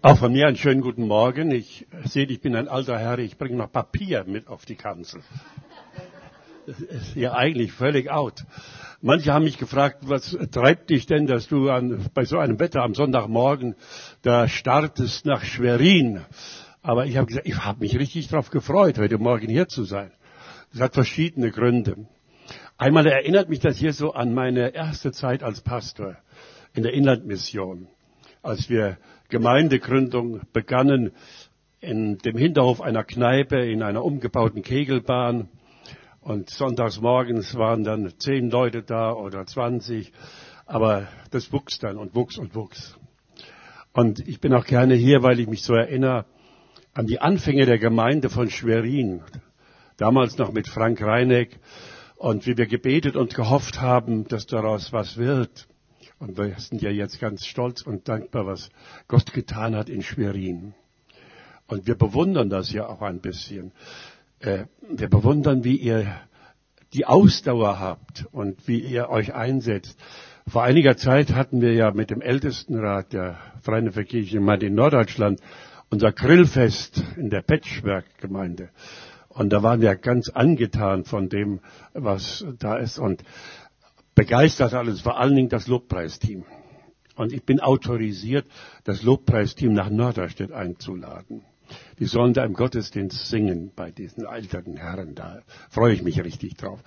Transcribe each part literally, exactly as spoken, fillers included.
Auch von mir einen schönen guten Morgen. Ich sehe, ich bin ein alter Herr, ich bringe noch Papier mit auf die Kanzel. Das ist ja eigentlich völlig out. Manche haben mich gefragt, was treibt dich denn, dass du an, bei so einem Wetter am Sonntagmorgen da startest nach Schwerin. Aber ich habe gesagt, ich habe mich richtig darauf gefreut, heute Morgen hier zu sein. Das hat verschiedene Gründe. Einmal erinnert mich das hier so an meine erste Zeit als Pastor in der Inlandmission, als wir Gemeindegründung begannen in dem Hinterhof einer Kneipe in einer umgebauten Kegelbahn. Und sonntags morgens waren dann zehn Leute da oder zwanzig. Aber das wuchs dann und wuchs und wuchs. Und ich bin auch gerne hier, weil ich mich so erinnere an die Anfänge der Gemeinde von Schwerin. Damals noch mit Frank Reineck. Und wie wir gebetet und gehofft haben, dass daraus was wird. Und wir sind ja jetzt ganz stolz und dankbar, was Gott getan hat in Schwerin. Und wir bewundern das ja auch ein bisschen. Wir bewundern, wie ihr die Ausdauer habt und wie ihr euch einsetzt. Vor einiger Zeit hatten wir ja mit dem Ältestenrat der Freien Evangelischen Gemeinde in Norddeutschland unser Grillfest in der Patchwork-Gemeinde. Und da waren wir ganz angetan von dem, was da ist. Und begeistert alles, vor allen Dingen das Lobpreisteam. Und ich bin autorisiert, das Lobpreisteam nach Norderstedt einzuladen. Die sollen da im Gottesdienst singen bei diesen alternden Herren. Da freue ich mich richtig drauf.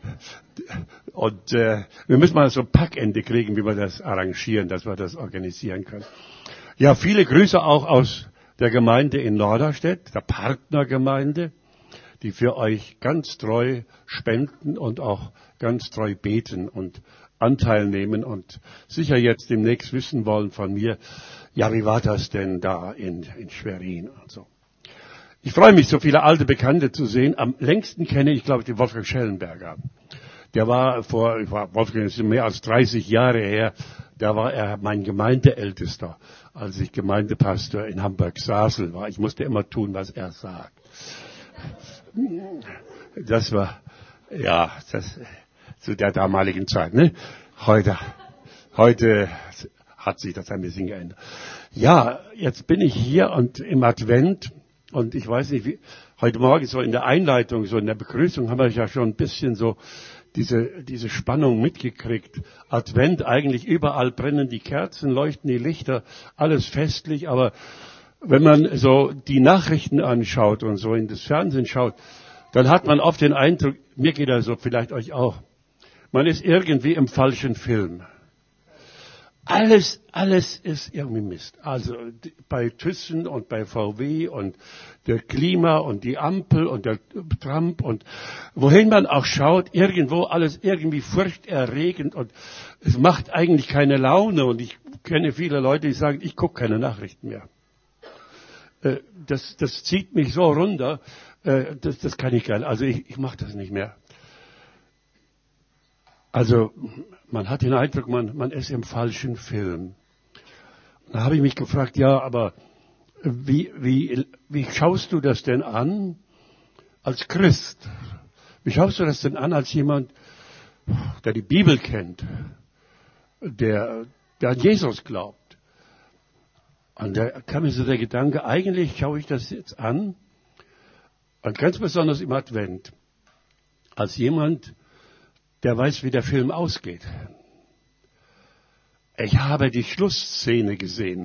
Und äh, wir müssen mal so ein Packende kriegen, wie wir das arrangieren, dass wir das organisieren können. Ja, viele Grüße auch aus der Gemeinde in Norderstedt, der Partnergemeinde, die für euch ganz treu spenden und auch ganz treu beten und Anteil nehmen und sicher jetzt demnächst wissen wollen von mir, ja, wie war das denn da in, in Schwerin und so. Ich freue mich, so viele alte Bekannte zu sehen. Am längsten kenne ich, glaube ich, den Wolfgang Schellenberger. Der war vor, ich war, Wolfgang ist mehr als dreißig Jahre her, da war er mein Gemeindeältester, als ich Gemeindepastor in Hamburg-Sasel war. Ich musste immer tun, was er sagt. Das war, ja, das, zu der damaligen Zeit, ne? Heute, heute hat sich das ein bisschen geändert. Ja, jetzt bin ich hier und im Advent und ich weiß nicht, wie, heute Morgen so in der Einleitung, so in der Begrüßung haben wir ja schon ein bisschen so diese, diese Spannung mitgekriegt. Advent, eigentlich überall brennen die Kerzen, leuchten die Lichter, alles festlich, aber wenn man so die Nachrichten anschaut und so in das Fernsehen schaut, dann hat man oft den Eindruck, mir geht das so, vielleicht euch auch, man ist irgendwie im falschen Film. Alles, alles ist irgendwie Mist. Also bei Thyssen und bei V W und der Klima und die Ampel und der Trump und wohin man auch schaut, irgendwo alles irgendwie furchterregend und es macht eigentlich keine Laune. Und ich kenne viele Leute, die sagen, ich gucke keine Nachrichten mehr. Das, das zieht mich so runter, das, das kann ich gar nicht. Also ich, ich mache das nicht mehr. Also man hat den Eindruck, man, man ist im falschen Film. Da habe ich mich gefragt, ja, aber wie, wie, wie schaust du das denn an als Christ? Wie schaust du das denn an als jemand, der die Bibel kennt, der, der an Jesus glaubt? Und da kam mir so der Gedanke, eigentlich schaue ich das jetzt an, und ganz besonders im Advent, als jemand, der weiß, wie der Film ausgeht. Ich habe die Schlussszene gesehen.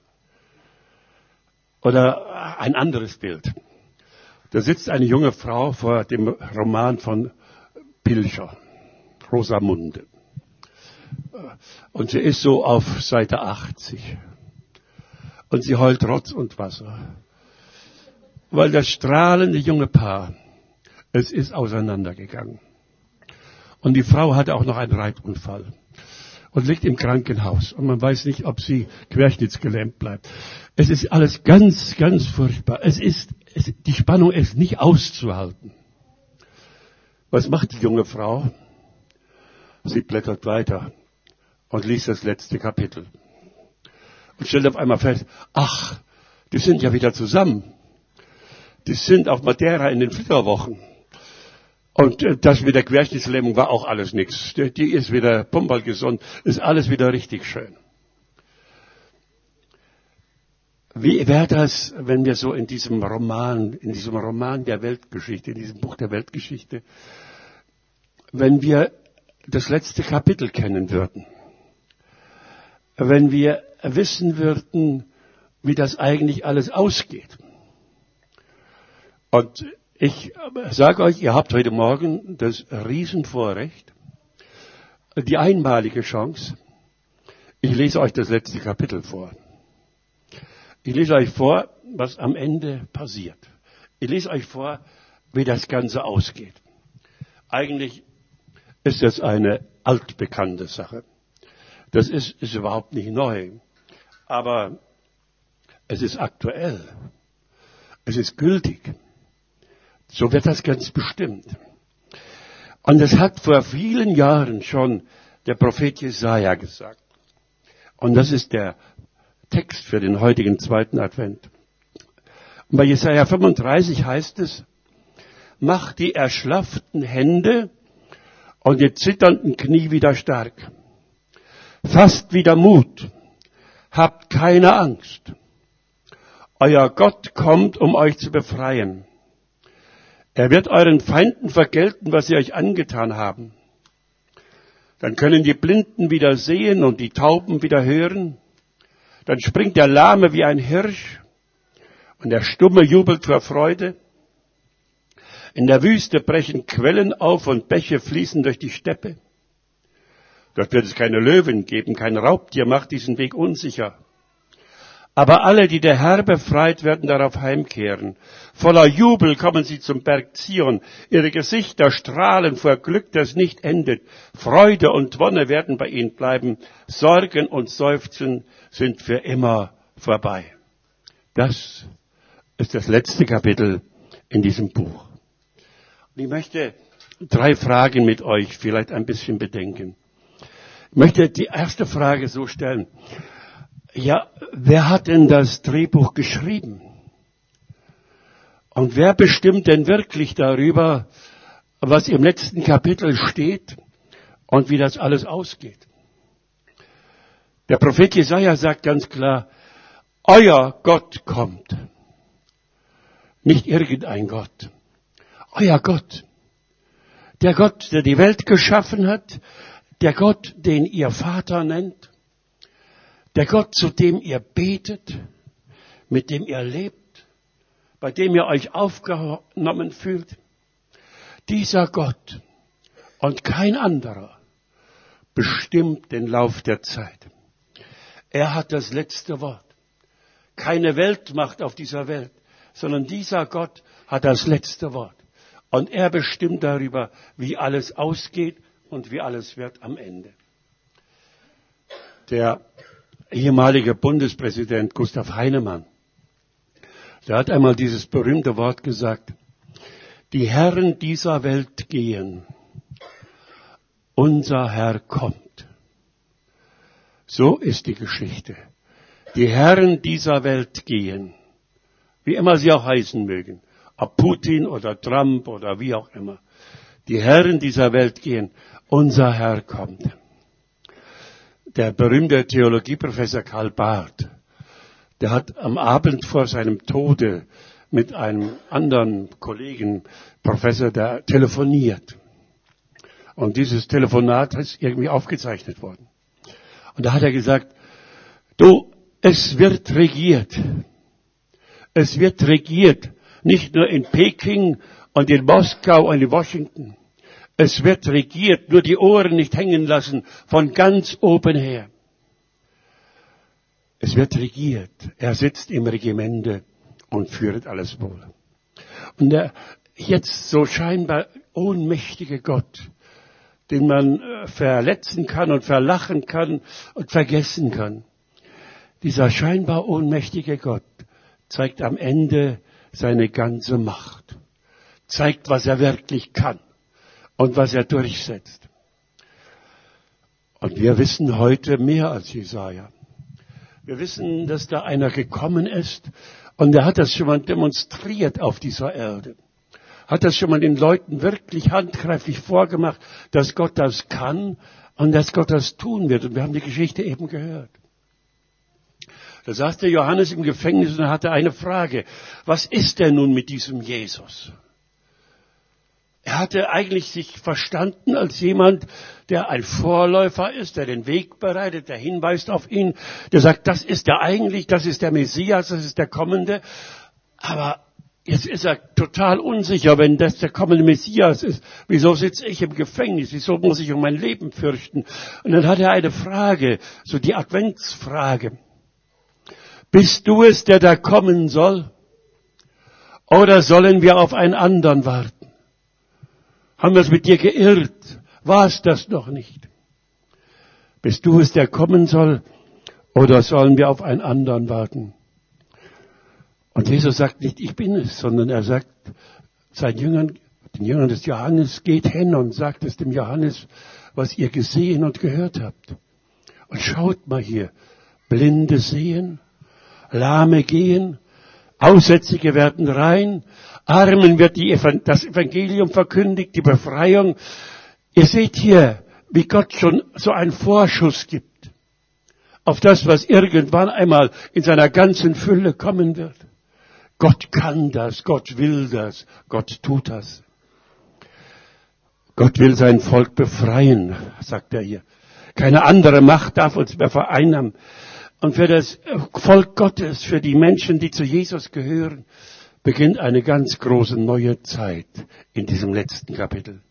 Oder ein anderes Bild. Da sitzt eine junge Frau vor dem Roman von Pilcher, Rosamunde. Und sie ist so auf Seite achtzig. Und sie heult Rotz und Wasser. Weil das strahlende junge Paar, es ist auseinandergegangen. Und die Frau hatte auch noch einen Reitunfall und liegt im Krankenhaus. Und man weiß nicht, ob sie querschnittsgelähmt bleibt. Es ist alles ganz, ganz furchtbar. Es ist, es, die Spannung ist nicht auszuhalten. Was macht die junge Frau? Sie blättert weiter und liest das letzte Kapitel. Und stellt auf einmal fest, ach, die sind ja wieder zusammen. Die sind auf Madeira in den Flitterwochen. Und das mit der Querschnittslähmung war auch alles nichts. Die ist wieder pumperlgesund, ist alles wieder richtig schön. Wie wäre das, wenn wir so in diesem Roman, in diesem Roman der Weltgeschichte, in diesem Buch der Weltgeschichte, wenn wir das letzte Kapitel kennen würden? Wenn wir wissen würden, wie das eigentlich alles ausgeht. Und ich sage euch, ihr habt heute Morgen das Riesenvorrecht, die einmalige Chance. Ich lese euch das letzte Kapitel vor. Ich lese euch vor, was am Ende passiert. Ich lese euch vor, wie das Ganze ausgeht. Eigentlich ist das eine altbekannte Sache. Das ist, ist überhaupt nicht neu. Aber es ist aktuell. Es ist gültig. So wird das ganz bestimmt. Und das hat vor vielen Jahren schon der Prophet Jesaja gesagt. Und das ist der Text für den heutigen zweiten Advent. Und bei Jesaja fünfunddreißig heißt es, macht die erschlafften Hände und die zitternden Knie wieder stark. Fasst wieder Mut. Habt keine Angst. Euer Gott kommt, um euch zu befreien. Er wird euren Feinden vergelten, was sie euch angetan haben. Dann können die Blinden wieder sehen und die Tauben wieder hören. Dann springt der Lahme wie ein Hirsch und der Stumme jubelt vor Freude. In der Wüste brechen Quellen auf und Bäche fließen durch die Steppe. Dort wird es keine Löwen geben, kein Raubtier macht diesen Weg unsicher. Aber alle, die der Herr befreit, werden darauf heimkehren. Voller Jubel kommen sie zum Berg Zion. Ihre Gesichter strahlen vor Glück, das nicht endet. Freude und Wonne werden bei ihnen bleiben. Sorgen und Seufzen sind für immer vorbei. Das ist das letzte Kapitel in diesem Buch. Und ich möchte drei Fragen mit euch vielleicht ein bisschen bedenken. Ich möchte die erste Frage so stellen. Ja, wer hat denn das Drehbuch geschrieben? Und wer bestimmt denn wirklich darüber, was im letzten Kapitel steht und wie das alles ausgeht? Der Prophet Jesaja sagt ganz klar, euer Gott kommt. Nicht irgendein Gott. Euer Gott. Der Gott, der die Welt geschaffen hat, der Gott, den ihr Vater nennt, der Gott, zu dem ihr betet, mit dem ihr lebt, bei dem ihr euch aufgenommen fühlt. Dieser Gott und kein anderer bestimmt den Lauf der Zeit. Er hat das letzte Wort. Keine Weltmacht auf dieser Welt, sondern dieser Gott hat das letzte Wort. Und er bestimmt darüber, wie alles ausgeht und wie alles wird am Ende. Der ehemalige Bundespräsident Gustav Heinemann, der hat einmal dieses berühmte Wort gesagt, die Herren dieser Welt gehen, unser Herr kommt. So ist die Geschichte. Die Herren dieser Welt gehen, wie immer sie auch heißen mögen, ob Putin oder Trump oder wie auch immer. Die Herren dieser Welt gehen, unser Herr kommt. Der berühmte Theologieprofessor Karl Barth, der hat am Abend vor seinem Tode mit einem anderen Kollegen, Professor, der telefoniert. Und dieses Telefonat ist irgendwie aufgezeichnet worden. Und da hat er gesagt, du, es wird regiert. Es wird regiert, nicht nur in Peking und in Moskau und in Washington. Es wird regiert, nur die Ohren nicht hängen lassen, von ganz oben her. Es wird regiert. Er sitzt im Regimente und führt alles wohl. Und der jetzt so scheinbar ohnmächtige Gott, den man verletzen kann und verlachen kann und vergessen kann, dieser scheinbar ohnmächtige Gott zeigt am Ende seine ganze Macht, zeigt, was er wirklich kann. Und was er durchsetzt. Und wir wissen heute mehr als Jesaja. Wir wissen, dass da einer gekommen ist und er hat das schon mal demonstriert auf dieser Erde. Hat das schon mal den Leuten wirklich handgreiflich vorgemacht, dass Gott das kann und dass Gott das tun wird. Und wir haben die Geschichte eben gehört. Da saß der Johannes im Gefängnis und hatte eine Frage. Was ist denn nun mit diesem Jesus? Er hatte eigentlich sich verstanden als jemand, der ein Vorläufer ist, der den Weg bereitet, der hinweist auf ihn, der sagt, das ist der eigentlich, das ist der Messias, das ist der Kommende. Aber jetzt ist er total unsicher, wenn das der kommende Messias ist. Wieso sitze ich im Gefängnis? Wieso muss ich um mein Leben fürchten? Und dann hat er eine Frage, so die Adventsfrage. Bist du es, der da kommen soll? Oder sollen wir auf einen anderen warten? Haben wir es mit dir geirrt? War es das noch nicht? Bist du es, der kommen soll? Oder sollen wir auf einen anderen warten? Und Jesus sagt nicht, ich bin es, sondern er sagt seinen Jüngern, den Jüngern des Johannes, geht hin und sagt es dem Johannes, was ihr gesehen und gehört habt. Und schaut mal hier, Blinde sehen, Lahme gehen, Aussätzige werden rein, Armen wird die, das Evangelium verkündigt, die Befreiung. Ihr seht hier, wie Gott schon so einen Vorschuss gibt auf das, was irgendwann einmal in seiner ganzen Fülle kommen wird. Gott kann das, Gott will das, Gott tut das. Gott will sein Volk befreien, sagt er hier. Keine andere Macht darf uns mehr vereinnahmen. Und für das Volk Gottes, für die Menschen, die zu Jesus gehören, beginnt eine ganz große neue Zeit in diesem letzten Kapitel.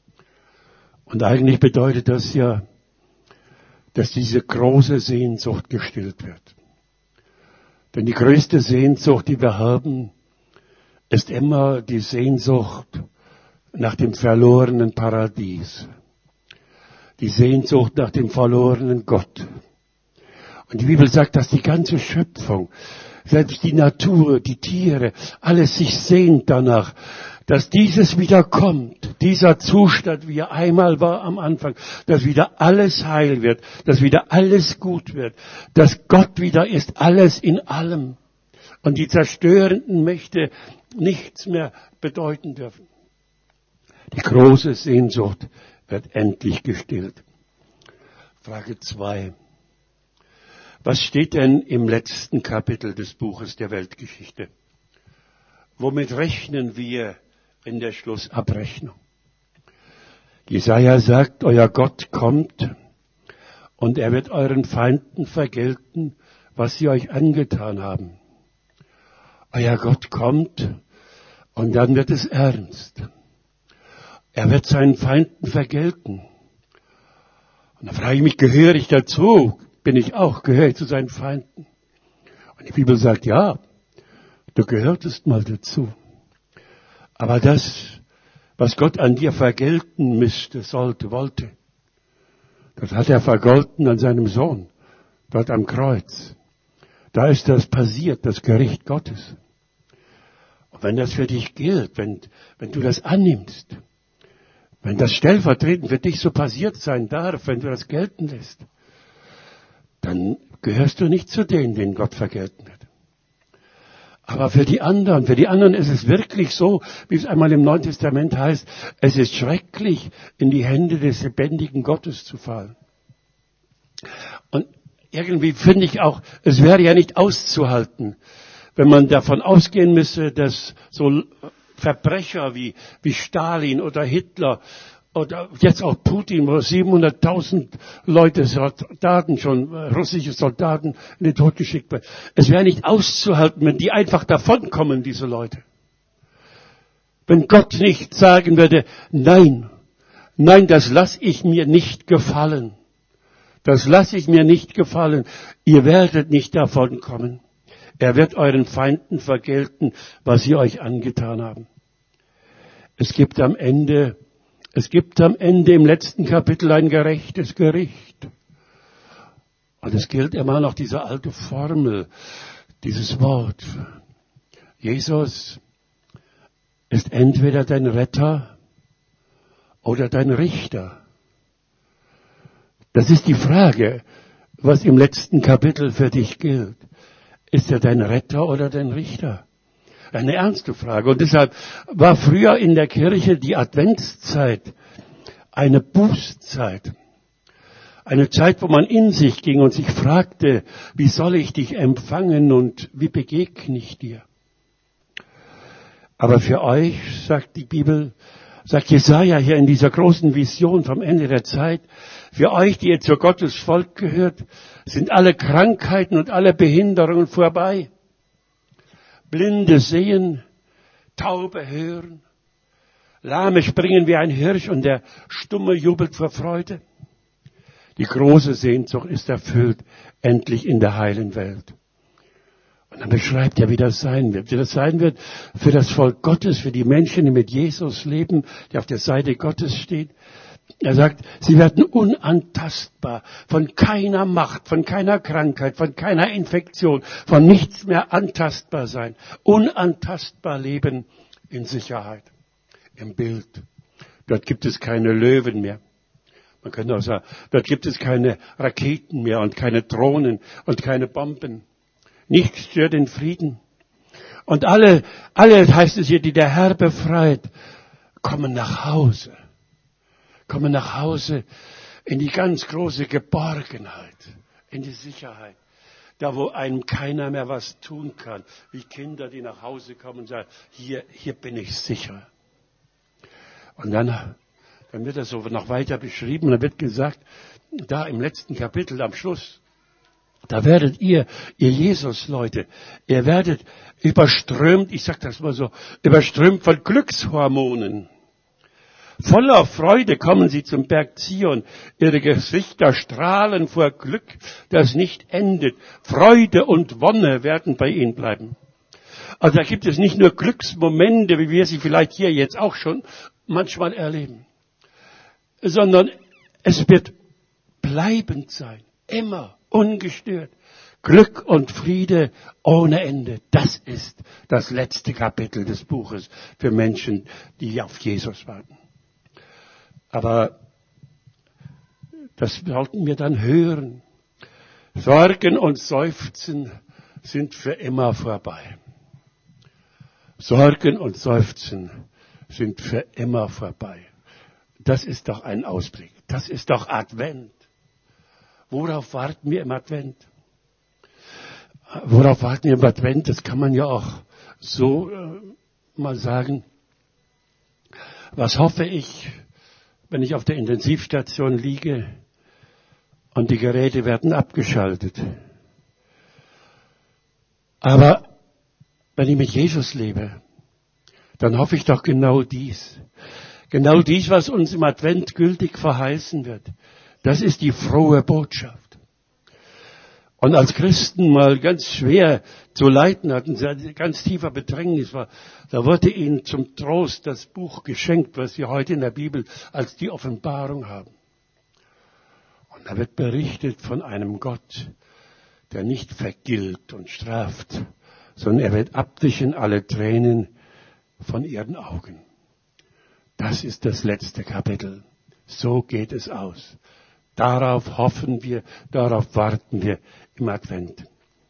Und eigentlich bedeutet das ja, dass diese große Sehnsucht gestillt wird. Denn die größte Sehnsucht, die wir haben, ist immer die Sehnsucht nach dem verlorenen Paradies. Die Sehnsucht nach dem verlorenen Gott. Und die Bibel sagt, dass die ganze Schöpfung, selbst die Natur, die Tiere, alles sich sehnt danach, dass dieses wieder kommt, dieser Zustand, wie er einmal war am Anfang, dass wieder alles heil wird, dass wieder alles gut wird, dass Gott wieder ist, alles in allem und die zerstörenden Mächte nichts mehr bedeuten dürfen. Die große Sehnsucht wird endlich gestillt. Frage zwei. Was steht denn im letzten Kapitel des Buches der Weltgeschichte? Womit rechnen wir in der Schlussabrechnung? Jesaja sagt, euer Gott kommt und er wird euren Feinden vergelten, was sie euch angetan haben. Euer Gott kommt und dann wird es ernst. Er wird seinen Feinden vergelten. Und da frage ich mich, gehöre ich dazu? Bin ich auch, gehöre ich zu seinen Feinden? Und die Bibel sagt, ja, du gehörtest mal dazu. Aber das, was Gott an dir vergelten müsste, sollte, wollte, das hat er vergolten an seinem Sohn, dort am Kreuz. Da ist das passiert, das Gericht Gottes. Und wenn das für dich gilt, wenn, wenn du das annimmst, wenn das stellvertretend für dich so passiert sein darf, wenn du das gelten lässt, dann gehörst du nicht zu denen, denen Gott vergelten wird. Aber für die anderen, für die anderen ist es wirklich so, wie es einmal im Neuen Testament heißt, es ist schrecklich, in die Hände des lebendigen Gottes zu fallen. Und irgendwie finde ich auch, es wäre ja nicht auszuhalten, wenn man davon ausgehen müsse, dass so Verbrecher wie, wie Stalin oder Hitler oder jetzt auch Putin, wo siebenhunderttausend Leute, Soldaten schon, russische Soldaten in den Tod geschickt werden. Es wäre nicht auszuhalten, wenn die einfach davonkommen, diese Leute. Wenn Gott nicht sagen würde, nein, nein, das lasse ich mir nicht gefallen. Das lasse ich mir nicht gefallen. Ihr werdet nicht davonkommen. Er wird euren Feinden vergelten, was sie euch angetan haben. Es gibt am Ende Es gibt am Ende im letzten Kapitel ein gerechtes Gericht. Und es gilt immer noch diese alte Formel, dieses Wort. Jesus ist entweder dein Retter oder dein Richter. Das ist die Frage, was im letzten Kapitel für dich gilt. Ist er dein Retter oder dein Richter? Eine ernste Frage. Und deshalb war früher in der Kirche die Adventszeit eine Bußzeit. Eine Zeit, wo man in sich ging und sich fragte, wie soll ich dich empfangen und wie begegne ich dir? Aber für euch, sagt die Bibel, sagt Jesaja hier in dieser großen Vision vom Ende der Zeit, für euch, die ihr zu Gottes Volk gehört, sind alle Krankheiten und alle Behinderungen vorbei. Blinde sehen, Taube hören, Lahme springen wie ein Hirsch und der Stumme jubelt vor Freude. Die große Sehnsucht ist erfüllt, endlich in der heilen Welt. Und dann beschreibt er, wie das sein wird. Wie das sein wird für das Volk Gottes, für die Menschen, die mit Jesus leben, die auf der Seite Gottes stehen. Er sagt, sie werden unantastbar, von keiner Macht, von keiner Krankheit, von keiner Infektion, von nichts mehr antastbar sein. Unantastbar leben in Sicherheit. Im Bild. Dort gibt es keine Löwen mehr. Man könnte auch sagen, dort gibt es keine Raketen mehr und keine Drohnen und keine Bomben. Nichts stört den Frieden. Und alle, alle, heißt es hier, die der Herr befreit, kommen nach Hause. Kommen nach Hause in die ganz große Geborgenheit, in die Sicherheit. Da, wo einem keiner mehr was tun kann. Wie Kinder, die nach Hause kommen und sagen, hier, hier bin ich sicher. Und dann, dann wird das so noch weiter beschrieben. Und dann wird gesagt, da im letzten Kapitel am Schluss, da werdet ihr, ihr Jesus-Leute, ihr werdet überströmt, ich sag das mal so, überströmt von Glückshormonen. Voller Freude kommen sie zum Berg Zion. Ihre Gesichter strahlen vor Glück, das nicht endet. Freude und Wonne werden bei ihnen bleiben. Also da gibt es nicht nur Glücksmomente, wie wir sie vielleicht hier jetzt auch schon manchmal erleben, sondern es wird bleibend sein, immer ungestört. Glück und Friede ohne Ende. Das ist das letzte Kapitel des Buches für Menschen, die auf Jesus warten. Aber das sollten wir dann hören. Sorgen und Seufzen sind für immer vorbei. Sorgen und Seufzen sind für immer vorbei. Das ist doch ein Ausblick. Das ist doch Advent. Worauf warten wir im Advent? Worauf warten wir im Advent? Das kann man ja auch so äh, mal sagen. Was hoffe ich, wenn ich auf der Intensivstation liege und die Geräte werden abgeschaltet? Aber wenn ich mit Jesus lebe, dann hoffe ich doch genau dies. Genau dies, was uns im Advent gültig verheißen wird. Das ist die frohe Botschaft. Und als Christen mal ganz schwer zu leiden hatten, ganz tiefer Bedrängnis war, da wurde ihnen zum Trost das Buch geschenkt, was wir heute in der Bibel als die Offenbarung haben. Und da wird berichtet von einem Gott, der nicht vergilt und straft, sondern er wird abwischen alle Tränen von ihren Augen. Das ist das letzte Kapitel. So geht es aus. Darauf hoffen wir, darauf warten wir im Advent.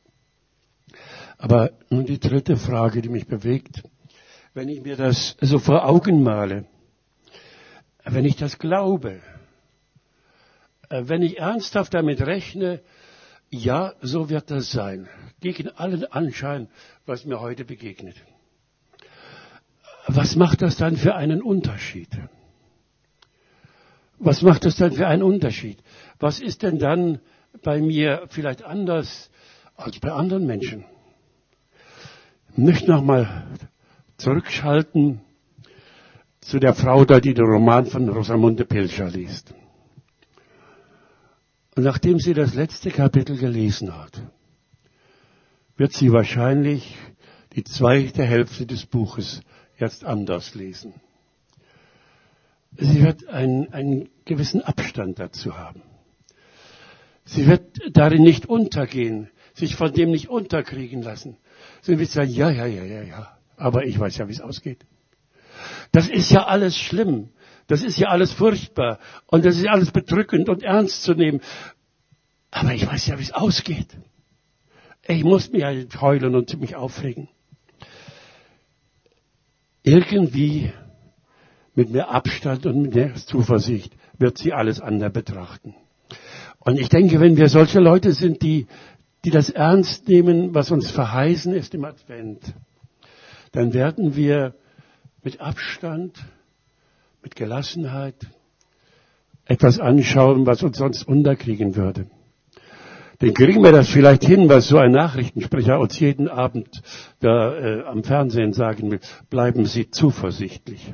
Aber nun die dritte Frage, die mich bewegt. Wenn ich mir das so vor Augen male, wenn ich das glaube, wenn ich ernsthaft damit rechne, ja, so wird das sein, gegen allen Anschein, was mir heute begegnet. Was macht das dann für einen Unterschied? Was macht das dann für einen Unterschied? Was ist denn dann bei mir vielleicht anders als bei anderen Menschen? Ich möchte nochmal zurückschalten zu der Frau da, die den Roman von Rosamunde Pilcher liest. Und nachdem sie das letzte Kapitel gelesen hat, wird sie wahrscheinlich die zweite Hälfte des Buches jetzt anders lesen. Sie wird einen, einen gewissen Abstand dazu haben. Sie wird darin nicht untergehen, sich von dem nicht unterkriegen lassen. Sie wird sagen, ja, ja, ja, ja, ja, aber ich weiß ja, wie es ausgeht. Das ist ja alles schlimm. Das ist ja alles furchtbar. Und das ist ja alles bedrückend und ernst zu nehmen. Aber ich weiß ja, wie es ausgeht. Ich muss mich ja heulen und mich aufregen. Irgendwie mit mehr Abstand und mit mehr Zuversicht wird sie alles anders betrachten. Und ich denke, wenn wir solche Leute sind, die, die das ernst nehmen, was uns verheißen ist im Advent, dann werden wir mit Abstand, mit Gelassenheit etwas anschauen, was uns sonst unterkriegen würde. Dann kriegen wir das vielleicht hin, was so ein Nachrichtensprecher uns jeden Abend da äh, am Fernsehen sagen will. Bleiben Sie zuversichtlich.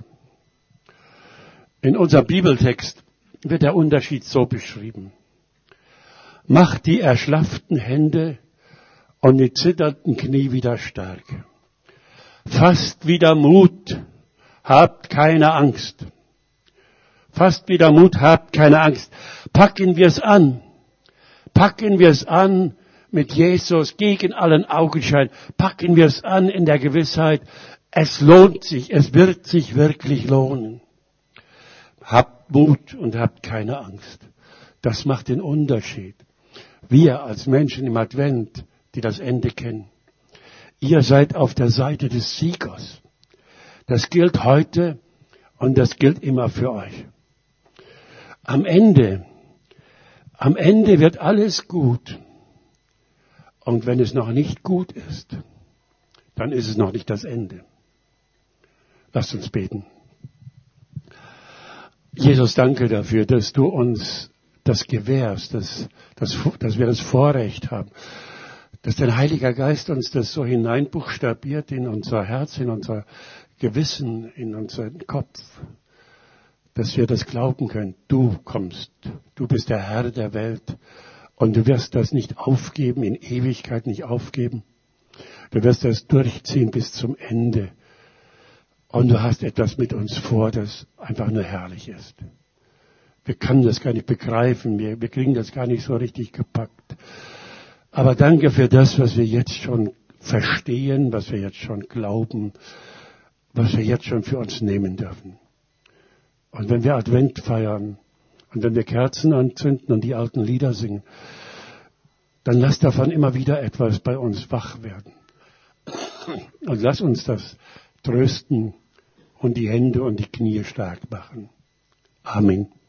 In unserem Bibeltext wird der Unterschied so beschrieben. Macht die erschlafften Hände und die zitternden Knie wieder stark. Fasst wieder Mut, habt keine Angst. Fasst wieder Mut, habt keine Angst. Packen wir es an. Packen wir es an mit Jesus gegen allen Augenschein. Packen wir es an in der Gewissheit, es lohnt sich, es wird sich wirklich lohnen. Habt Mut und habt keine Angst. Das macht den Unterschied. Wir als Menschen im Advent, die das Ende kennen, ihr seid auf der Seite des Siegers. Das gilt heute und das gilt immer für euch. Am Ende Am Ende wird alles gut. Und wenn es noch nicht gut ist, dann ist es noch nicht das Ende. Lasst uns beten. Jesus, danke dafür, dass du uns das gewährst, dass, dass, dass wir das Vorrecht haben, dass dein Heiliger Geist uns das so hineinbuchstabiert in unser Herz, in unser Gewissen, in unseren Kopf, dass wir das glauben können. Du kommst, du bist der Herr der Welt und du wirst das nicht aufgeben, in Ewigkeit nicht aufgeben. Du wirst das durchziehen bis zum Ende. Und du hast etwas mit uns vor, das einfach nur herrlich ist. Wir können das gar nicht begreifen, wir, wir kriegen das gar nicht so richtig gepackt. Aber danke für das, was wir jetzt schon verstehen, was wir jetzt schon glauben, was wir jetzt schon für uns nehmen dürfen. Und wenn wir Advent feiern und wenn wir Kerzen anzünden und die alten Lieder singen, dann lass davon immer wieder etwas bei uns wach werden. Und lass uns das trösten und die Hände und die Knie stark machen. Amen.